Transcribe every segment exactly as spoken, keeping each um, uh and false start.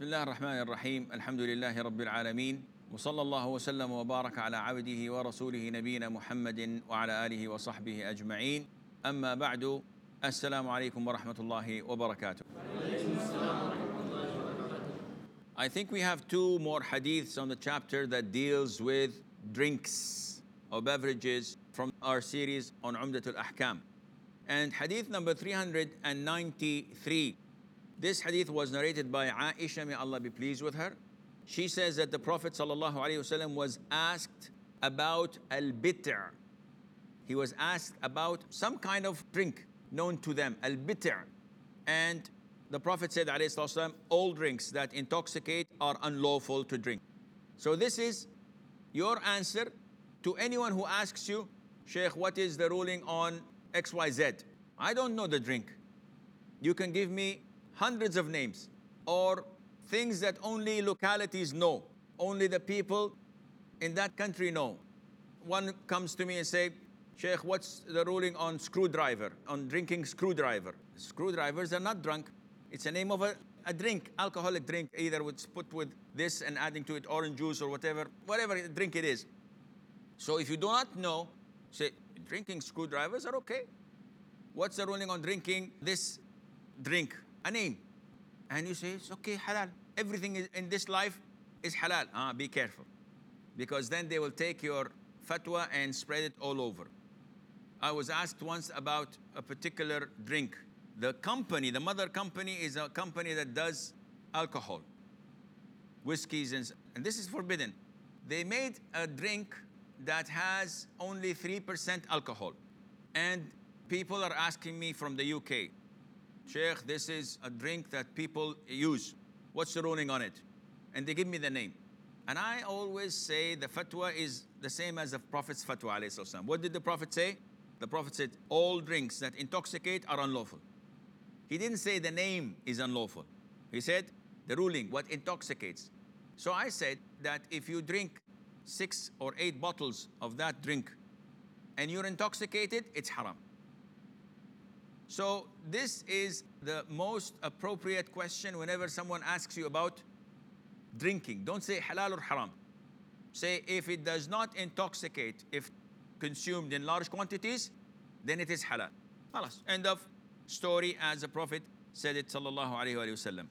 بسم الله الرحمن الرحيم الحمد لله رب العالمين وصلى الله وسلم وبارك على عبده ورسوله نبينا محمد وعلى آله وصحبه أجمعين أما بعد السلام عليكم ورحمة الله وبركاته. I think we have two more hadiths on the chapter that deals with drinks or beverages from our series on Umdatul Ahkam. And hadith number three hundred ninety-three. This hadith was narrated by Aisha, may Allah be pleased with her. She says that the Prophet ﷺ was asked about al-bit'. He was asked about some kind of drink known to them, al-bit'. And the Prophet said, ﷺ, all drinks that intoxicate are unlawful to drink. So this is your answer to anyone who asks you, Shaykh, what is the ruling on X Y Z? I don't know the drink. You can give me hundreds of names or things that only localities know, only the people in that country know. One comes to me and say, Shaykh, what's the ruling on screwdriver, on drinking screwdriver? Screwdrivers are not drunk. It's a name of a, a drink, alcoholic drink, either it's put with this and adding to it orange juice or whatever, whatever drink it is. So if you do not know, say, drinking screwdrivers are okay. What's the ruling on drinking this drink? A name. And you say, it's okay, halal. Everything is, in this life is halal. Ah, be careful. Because then they will take your fatwa and spread it all over. I was asked once about a particular drink. The company, the mother company is a company that does alcohol, whiskeys, and, and this is forbidden. They made a drink that has only three percent alcohol. And people are asking me from the U K, Sheikh, this is a drink that people use. What's the ruling on it? And they give me the name. And I always say the fatwa is the same as the Prophet's fatwa, alayhi salam. What did the Prophet say? The Prophet said, all drinks that intoxicate are unlawful. He didn't say the name is unlawful. He said the ruling, what intoxicates. So I said that if you drink six or eight bottles of that drink and you're intoxicated, it's haram. So this is the most appropriate question whenever someone asks you about drinking. Don't say halal or haram. Say if it does not intoxicate, if consumed in large quantities, then it is halal. Halas. End of story, as the Prophet said it, sallallahu alayhi wa sallam.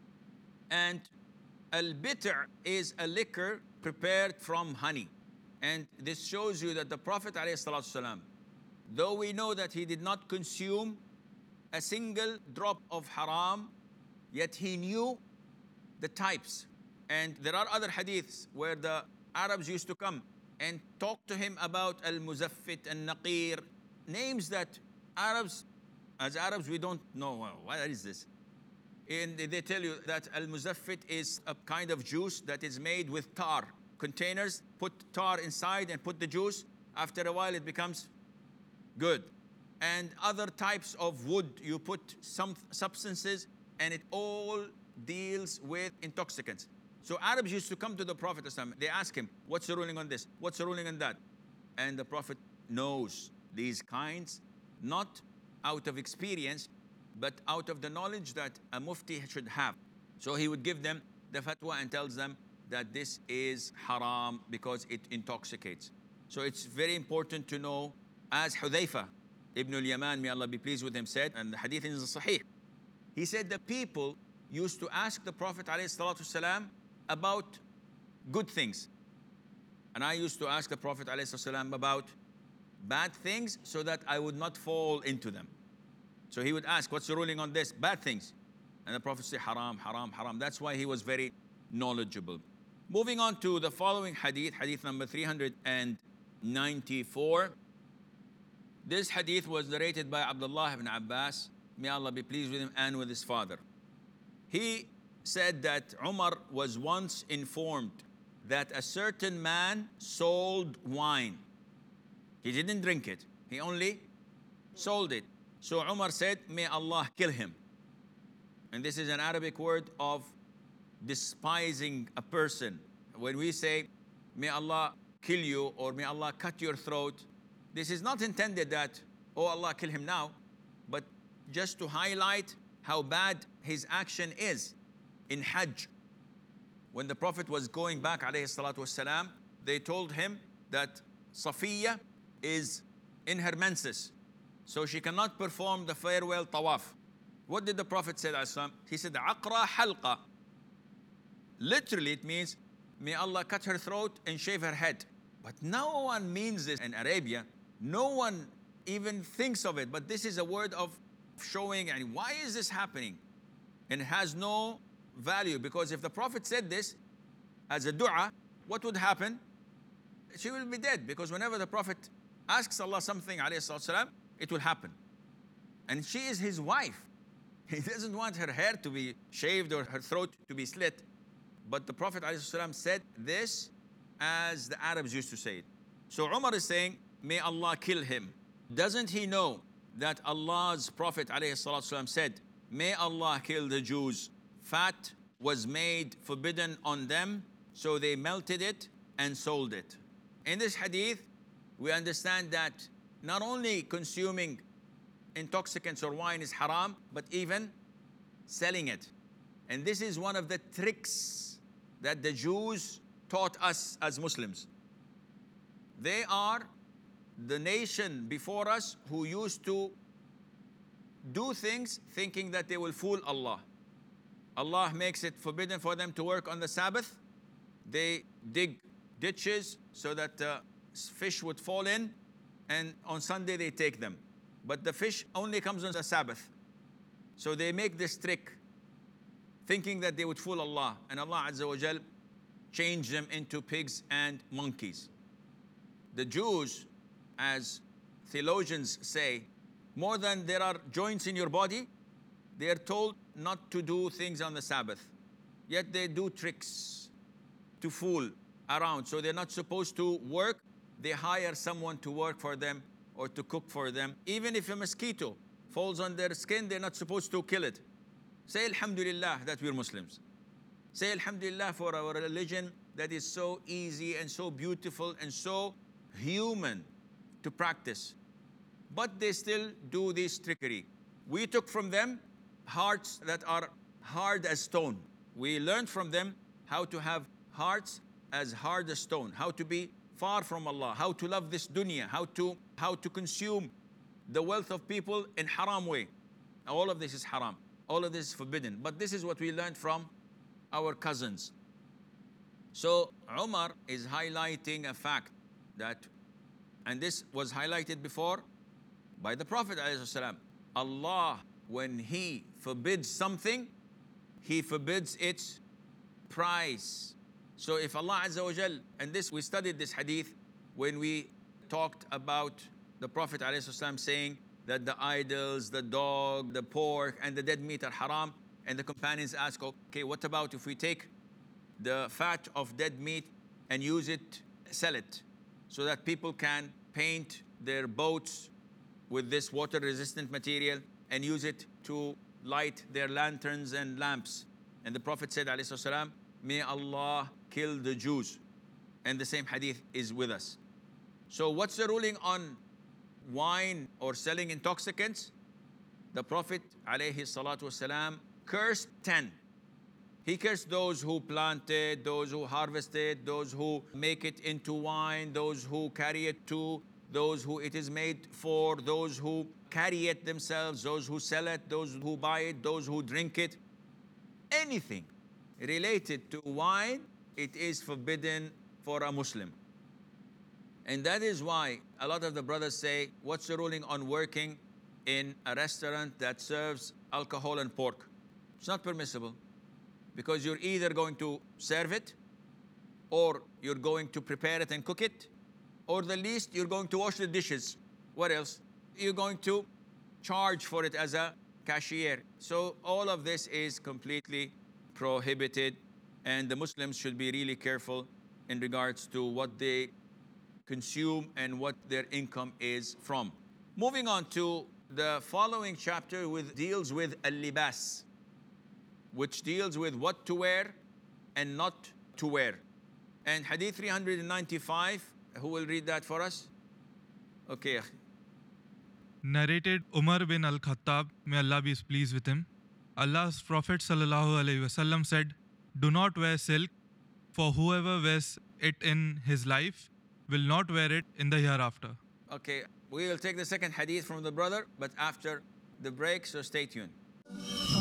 And al-bit' is a liquor prepared from honey. And this shows you that the Prophet alayhi salatu salam, though we know that he did not consume a single drop of haram, yet he knew the types. And there are other hadiths where the Arabs used to come and talk to him about al-muzaffit and naqir, names that Arabs, as Arabs we don't know, well, what is this? And they tell you that al-muzaffit is a kind of juice that is made with tar. Containers, put tar inside and put the juice. After a while it becomes good. And other types of wood, you put some substances and it all deals with intoxicants. So Arabs used to come to the Prophet, they ask him, what's the ruling on this? What's the ruling on that? And the Prophet knows these kinds, not out of experience, but out of the knowledge that a mufti should have. So he would give them the fatwa and tells them that this is haram because it intoxicates. So it's very important to know, as Hudhayfa Ibn al-Yaman, may Allah be pleased with him, said, and the hadith is sahih. He said the people used to ask the Prophet ﷺ about good things. And I used to ask the Prophet ﷺ about bad things so that I would not fall into them. So he would ask, what's the ruling on this? Bad things. And the Prophet said, haram, haram, haram. That's why he was very knowledgeable. Moving on to the following hadith, hadith number three hundred ninety-four. This hadith was narrated by Abdullah ibn Abbas, may Allah be pleased with him and with his father. He said that Umar was once informed that a certain man sold wine. He didn't drink it, he only sold it. So Umar said, may Allah kill him. And this is an Arabic word of despising a person. When we say, may Allah kill you or may Allah cut your throat, this is not intended that, oh Allah, kill him now, but just to highlight how bad his action is. In Hajj, when the Prophet was going back, alayhi salatu wasalam, they told him that Safiya is in her menses, so she cannot perform the farewell tawaf. What did the Prophet say, alayhi salam? He said, Aqra halqa. Literally, it means, may Allah cut her throat and shave her head. But no one means this in Arabia. No one even thinks of it. But this is a word of showing, and why is this happening? And it has no value, because if the Prophet said this as a dua, what would happen? She will be dead, because whenever the Prophet asks Allah something, alayhi salam, it will happen. And she is his wife. He doesn't want her hair to be shaved or her throat to be slit. But the Prophet ﷺ said this as the Arabs used to say it. So Umar is saying, may Allah kill him. Doesn't he know that Allah's Prophet ﷺ said, may Allah kill the Jews. Fat was made forbidden on them, so they melted it and sold it. In this hadith, we understand that not only consuming intoxicants or wine is haram, but even selling it. And this is one of the tricks that the Jews taught us as Muslims. They are the nation before us who used to do things thinking that they will fool Allah. Allah makes it forbidden for them to work on the Sabbath. They dig ditches so that uh, fish would fall in, and on Sunday they take them. But the fish only comes on the Sabbath. So they make this trick, thinking that they would fool Allah, and Allah Azza wa Jal changed them into pigs and monkeys. The Jews, as theologians say, more than there are joints in your body, they are told not to do things on the Sabbath. Yet they do tricks to fool around. So they're not supposed to work. They hire someone to work for them or to cook for them. Even if a mosquito falls on their skin, they're not supposed to kill it. Say Alhamdulillah that we're Muslims. Say Alhamdulillah for our religion that is so easy and so beautiful and so human to practice. But they still do this trickery. We took from them hearts that are hard as stone. We learned from them how to have hearts as hard as stone, how to be far from Allah, how to love this dunya, how to, how to consume the wealth of people in haram way. All of this is haram. All of this is forbidden. But this is what we learned from our cousins. So Umar is highlighting a fact that, and this was highlighted before by the Prophet ﷺ. Allah, when He forbids something, He forbids its price. So if Allah Azza wa Jal, and this, we studied this hadith when we talked about the Prophet ﷺ saying that the idols, the dog, the pork, and the dead meat are haram. And the companions ask, okay, what about if we take the fat of dead meat and use it, sell it, so that people can paint their boats with this water-resistant material and use it to light their lanterns and lamps. And the Prophet said, alayhi salam, may Allah kill the Jews. And the same hadith is with us. So what's the ruling on wine or selling intoxicants? The Prophet alayhi salatu wasalam cursed ten. He cursed those who planted, those who harvested, those who make it into wine, those who carry it to, those who it is made for, those who carry it themselves, those who sell it, those who buy it, those who drink it. Anything related to wine, it is forbidden for a Muslim. And that is why a lot of the brothers say, what's the ruling on working in a restaurant that serves alcohol and pork? It's not permissible, because you're either going to serve it, or you're going to prepare it and cook it, or the least, you're going to wash the dishes. What else? You're going to charge for it as a cashier. So all of this is completely prohibited, and the Muslims should be really careful in regards to what they consume and what their income is from. Moving on to the following chapter, which deals with al-libas, which deals with what to wear and not to wear. And hadith three hundred ninety-five, who will read that for us? Okay. Narrated Umar bin al-Khattab, may Allah be pleased with him. Allah's Prophet sallallahu alaihi wasallam said, do not wear silk, For whoever wears it in his life will not wear it in the hereafter. Okay, we will take the second hadith from the brother, but after the break, so stay tuned.